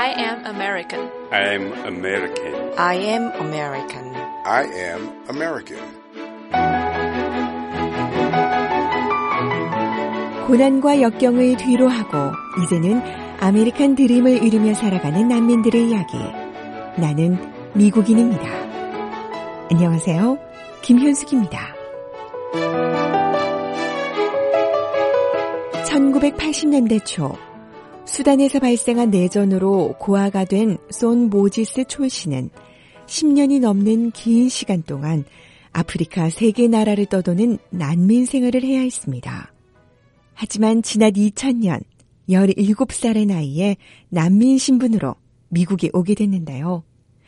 I am American. I am American. I am American. I am American. 고난과 역경을 뒤로하고 이제는 아메리칸 드림을 이루며 살아가는 난민들의 이야기. 나는 미국인입니다. 안녕하세요. 김현숙입니다. 1980년대 초 수단에서 발생한 내전으로 고아가 된 손 모지스 촐 씨는 10년이 넘는 긴 시간 동안 아프리카 3개 나라를 떠도는 난민 생활을 해야 했습니다. 하지만 지난 2000년 17살의 나이에 난민 신분으로 미국에 오게 됐는데요.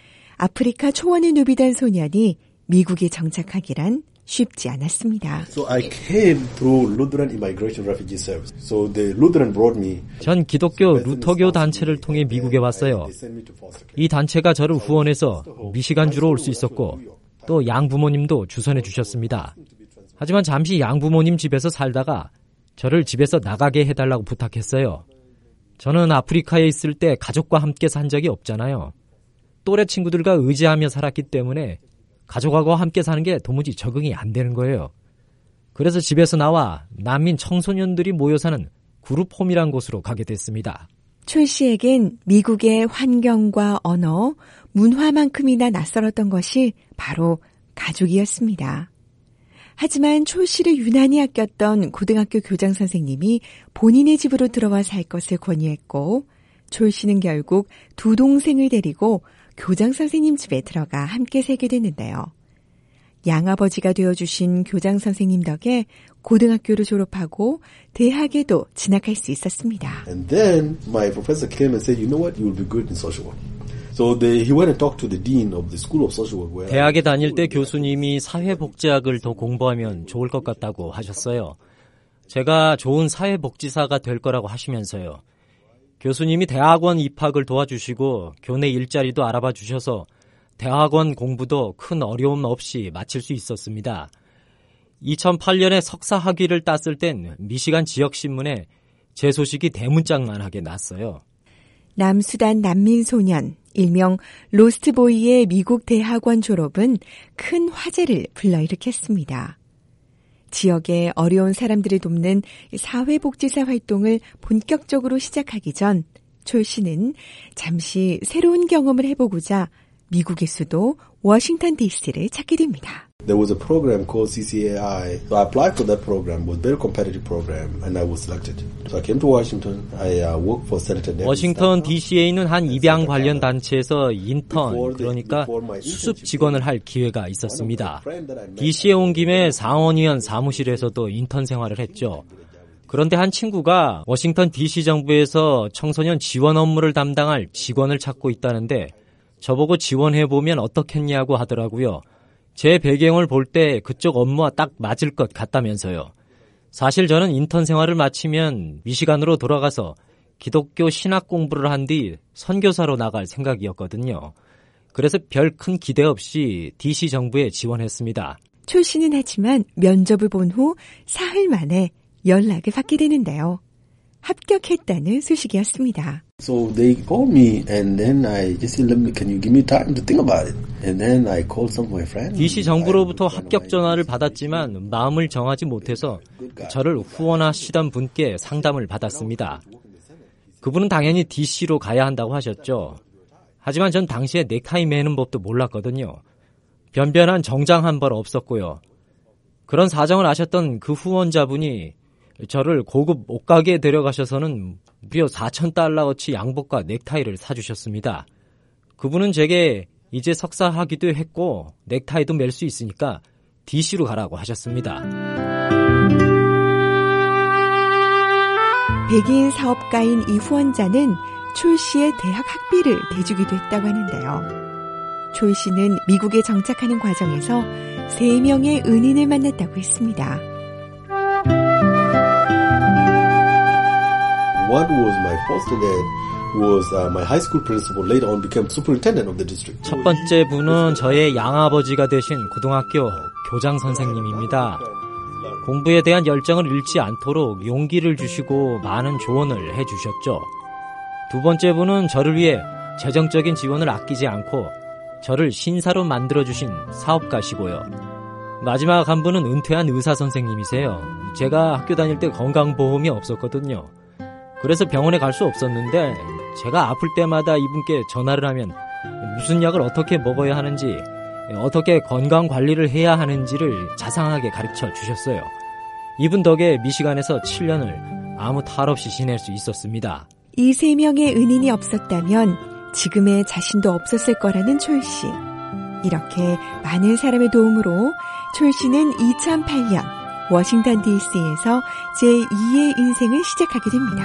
아프리카 초원의 누비던 소년이 미국에 정착하기란 쉽지 않았습니다. So I came through Lutheran Immigration Refugee Service. So the Lutheran brought me. 전 기독교 루터교 단체를 통해 미국에 왔어요. 이 단체가 저를 후원해서 미시간주로 올 수 있었고 또 양부모님도 주선해 주셨습니다. 하지만 잠시 양부모님 집에서 살다가 저를 집에서 나가게 해달라고 부탁했어요. 저는 아프리카에 있을 때 가족과 함께 산 적이 없잖아요. 또래 친구들과 의지하며 살았기 때문에 가족하고 함께 사는 게 도무지 적응이 안 되는 거예요. 그래서 집에서 나와 난민 청소년들이 모여 사는 그룹홈이란 곳으로 가게 됐습니다. 촐 씨에겐 미국의 환경과 언어, 문화만큼이나 낯설었던 것이 바로 가족이었습니다. 하지만 촐 씨를 유난히 아꼈던 고등학교 교장 선생님이 본인의 집으로 들어와 살 것을 권유했고 촐 씨는 결국 두 동생을 데리고 교장 선생님 집에 들어가 함께 살게 됐는데요. 양아버지가 되어주신 교장 선생님 덕에 고등학교를 졸업하고 대학에도 진학할 수 있었습니다. And then my professor came and said, you know what, you will be good in social work. So he went and talked to the dean of the School of Social Work. 대학에 다닐 때 교수님이 사회복지학을 더 공부하면 좋을 것 같다고 하셨어요. 제가 좋은 사회복지사가 될 거라고 하시면서요. 교수님이 대학원 입학을 도와주시고 교내 일자리도 알아봐 주셔서 대학원 공부도 큰 어려움 없이 마칠 수 있었습니다. 2008년에 석사 학위를 땄을 땐 미시간 지역신문에 제 소식이 대문짝만하게 났어요. 남수단 난민 소년, 일명 로스트보이의 미국 대학원 졸업은 큰 화제를 불러일으켰습니다. 지역의 어려운 사람들을 돕는 사회복지사 활동을 본격적으로 시작하기 전 촐 씨는 잠시 새로운 경험을 해보고자 미국의 수도 워싱턴 DC를 찾게 됩니다. There was a program called CCAI. So I applied for that program. It was a very competitive program and I was selected. So I came to Washington. I worked for Senator Davis. 워싱턴 DC에 있는 한 입양 관련 단체에서 인턴, 그러니까 수습 직원을 할 기회가 있었습니다. DC에 온 김에 상원의원 사무실에서도 인턴 생활을 했죠. 그런데 한 친구가 워싱턴 DC 정부에서 청소년 지원 업무를 담당할 직원을 찾고 있다는데 저보고 지원해보면 어떻겠냐고 하더라고요. 제 배경을 볼 때 그쪽 업무와 딱 맞을 것 같다면서요. 사실 저는 인턴 생활을 마치면 미시간으로 돌아가서 기독교 신학 공부를 한 뒤 선교사로 나갈 생각이었거든요. 그래서 별 큰 기대 없이 DC 정부에 지원했습니다. 촐 씨는 하지만 면접을 본 후 사흘 만에 연락을 받게 되는데요. 합격했다는 소식이었습니다. So they called me and then I just said, can you give me time to think about it? And then I called some of my friends. DC 정부로부터 합격 전화를 받았지만 마음을 정하지 못해서 저를 후원하시던 분께 상담을 받았습니다. 그분은 당연히 DC로 가야 한다고 하셨죠. 하지만 전 당시에 넥타이 매는 법도 몰랐거든요. 변변한 정장 한 벌 없었고요. 그런 사정을 아셨던 그 후원자분이 저를 고급 옷가게에 데려가셔서는 무려 $4,000어치 양복과 넥타이를 사주셨습니다. 그분은 제게 이제 석사 학위도 했고 넥타이도 멜 수 있으니까 DC로 가라고 하셨습니다. 백인 사업가인 이 후원자는 촐 씨의 대학 학비를 대주기도 했다고 하는데요. 촐 씨는 미국에 정착하는 과정에서 3명의 은인을 만났다고 했습니다. One was my foster dad, who was my high school principal, later on became superintendent of the district. 첫 번째 분은 저의 양아버지가 되신 고등학교 교장 선생님입니다. 공부에 대한 열정을 잃지 않도록 용기를 주시고 많은 조언을 해주셨죠. 두 번째 분은 저를 위해 재정적인 지원을 아끼지 않고 저를 신사로 만들어주신 사업가시고요. 마지막 한 분은 은퇴한 의사 선생님이세요. 제가 학교 다닐 때 건강보험이 없었거든요. 그래서 병원에 갈 수 없었는데 제가 아플 때마다 이분께 전화를 하면 무슨 약을 어떻게 먹어야 하는지, 어떻게 건강관리를 해야 하는지를 자상하게 가르쳐 주셨어요. 이분 덕에 미시간에서 7년을 아무 탈 없이 지낼 수 있었습니다. 이 세 명의 은인이 없었다면 지금의 자신도 없었을 거라는 촐 씨. 이렇게 많은 사람의 도움으로 촐 씨는 2008년 워싱턴 DC에서 제2의 인생을 시작하게 됩니다.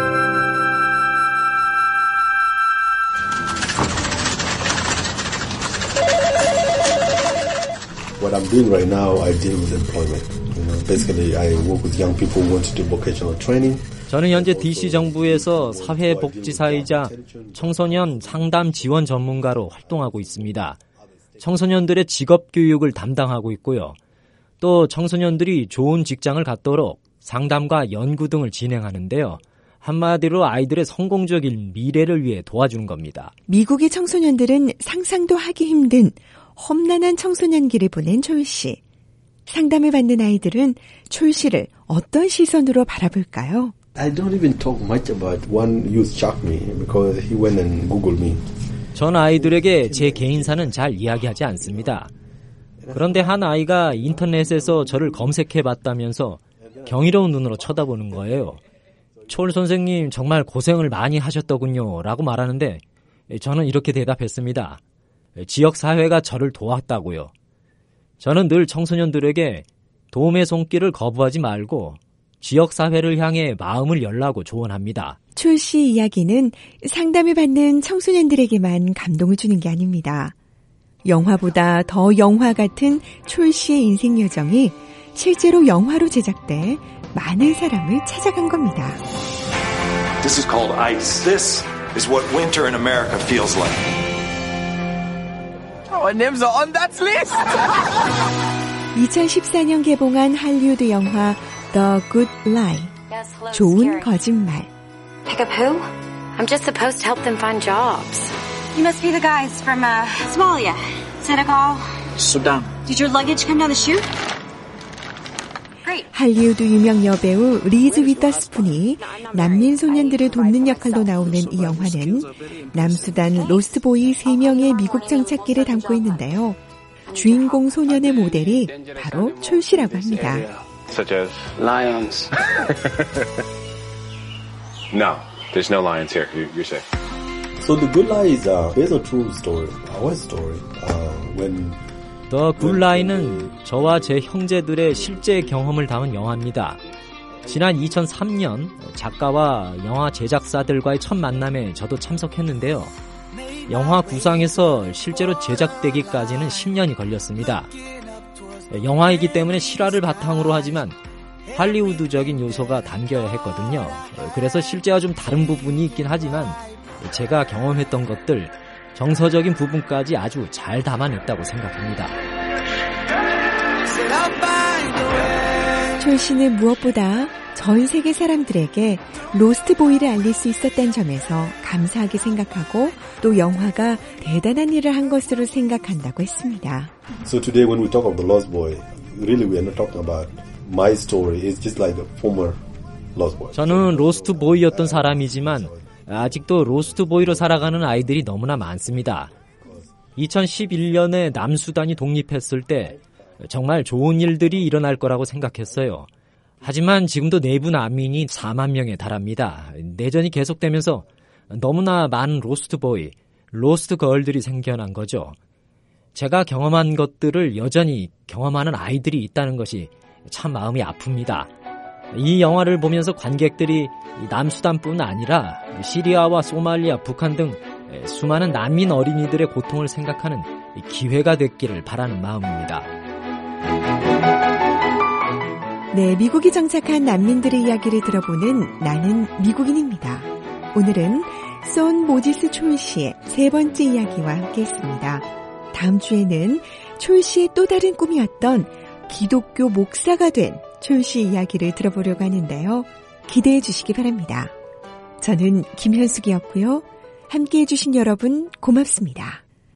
What I'm doing right now, I deal with employment. Basically, I work with young people who want to do vocational training. 저는 현재 DC 정부에서 사회복지사이자 청소년 상담 지원 전문가로 활동하고 있습니다. 청소년들의 직업 교육을 담당하고 있고요. 또 청소년들이 좋은 직장을 갖도록 상담과 연구 등을 진행하는데요. 한마디로 아이들의 성공적인 미래를 위해 도와주는 겁니다. 미국의 청소년들은 상상도 하기 힘든 험난한 청소년기를 보낸 촐 씨. 상담을 받는 아이들은 촐 씨를 어떤 시선으로 바라볼까요? I don't even talk much about one youth shocked me because he went and Googled me. 전 아이들에게 제 개인사는 잘 이야기하지 않습니다. 그런데 한 아이가 인터넷에서 저를 검색해봤다면서 경이로운 눈으로 쳐다보는 거예요. 촐 선생님 정말 고생을 많이 하셨더군요 라고 말하는데 저는 이렇게 대답했습니다. 지역사회가 저를 도왔다고요. 저는 늘 청소년들에게 도움의 손길을 거부하지 말고 지역사회를 향해 마음을 열라고 조언합니다. 촐 씨 이야기는 상담을 받는 청소년들에게만 감동을 주는 게 아닙니다. 영화보다 더 영화 같은 촐 씨의 인생 여정이 실제로 영화로 제작돼 많은 사람을 찾아간 겁니다. This is called ice. This is what winter in America feels like. Our names are on that list. 2014년 개봉한 할리우드 영화 The Good Lie, 좋은 거짓말. Pick up who? I'm just supposed to help them find jobs. You must be the guys from Somalia, Senegal, Sudan. Did your luggage come down the chute? 할리우드 유명 여배우 리즈 위더스푼이 난민 소년들을 돕는 역할로 나오는 이 영화는 남수단 로스트보이 3명의 미국 정착기를 담고 있는데요. 주인공 소년의 모델이 바로 촐 씨라고 합니다. Such as? Lions. No, there's no lions here. You're safe. So the Good Lie is based on true story, our story. When 더 굿라이는 저와 제 형제들의 실제 경험을 담은 영화입니다. 지난 2003년 작가와 영화 제작사들과의 첫 만남에 저도 참석했는데요. 영화 구상에서 실제로 제작되기까지는 10년이 걸렸습니다. 영화이기 때문에 실화를 바탕으로 하지만 할리우드적인 요소가 담겨야 했거든요. 그래서 실제와 좀 다른 부분이 있긴 하지만 제가 경험했던 것들, 정서적인 부분까지 아주 잘 담아냈다고 생각합니다. 촐 씨는 무엇보다 전 세계 사람들에게 로스트보이를 알릴 수 있었다는 점에서 감사하게 생각하고 또 영화가 대단한 일을 한 것으로 생각한다고 했습니다. So today when we talk of the Lost Boy, really we are not talking about my story. It's just like the former Lost Boy. 저는 로스트보이였던 사람이지만 아직도 로스트보이로 살아가는 아이들이 너무나 많습니다. 2011년에 남수단이 독립했을 때 정말 좋은 일들이 일어날 거라고 생각했어요. 하지만 지금도 내부 난민이 4만 명에 달합니다. 내전이 계속되면서 너무나 많은 로스트보이, 로스트걸들이 생겨난 거죠. 제가 경험한 것들을 여전히 경험하는 아이들이 있다는 것이 참 마음이 아픕니다. 이 영화를 보면서 관객들이 남수단뿐 아니라 시리아와 소말리아, 북한 등 수많은 난민 어린이들의 고통을 생각하는 기회가 됐기를 바라는 마음입니다. 네, 미국이 정착한 난민들의 이야기를 들어보는 나는 미국인입니다. 오늘은 손 모지스 촐 씨의 세 번째 이야기와 함께했습니다. 다음 주에는 촐 씨의 또 다른 꿈이었던 기독교 목사가 된 촐 씨 이야기를 들어보려고 하는데요. 기대해 주시기 바랍니다. 저는 김현숙이었고요. 함께해 주신 여러분 고맙습니다.